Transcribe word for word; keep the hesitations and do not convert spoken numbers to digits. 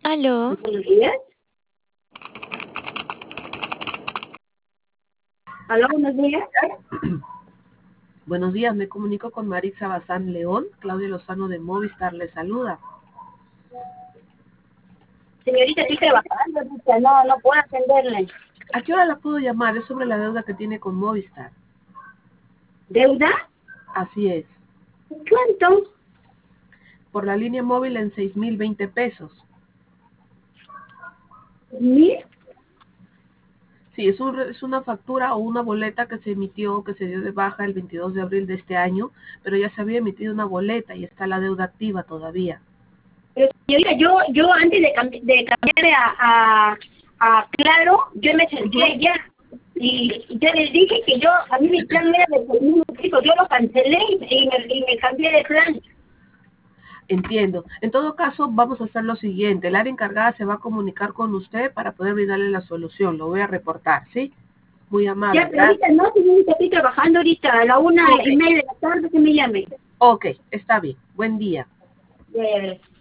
Aló, Buenos días. Aló, buenos días. Buenos días, me comunico con Maritza Bazán León. Claudia Lozano de Movistar le saluda. Señorita, estoy trabajando, dice, no, no puedo atenderle. ¿A qué hora la puedo llamar? Es sobre la deuda que tiene con Movistar. ¿Deuda? Así es. ¿Cuánto? Por la línea móvil en seis mil veinte pesos. ¿Mil? Sí, es, un, es una factura o una boleta que se emitió, que se dio de baja el veintidós de abril de este año, pero ya se había emitido una boleta y está la deuda activa todavía. Pero señorita, yo, yo antes de, cambi de cambiar a, a, a Claro, yo me sentí Uh-huh. allá. Y yo les dije que yo, a mí mi plan era de seis mil pesos, yo lo cancelé y, y, me, y me cambié de plan. Entiendo. En todo caso, vamos a hacer lo siguiente. El área encargada se va a comunicar con usted para poder brindarle la solución. Lo voy a reportar, ¿sí? Muy Ya, amable, pero ahorita gracias. no, señorita, estoy trabajando ahorita a la una Ok, y media de la tarde que me llame. ok, está bien. Buen día. Ya, ya, ya.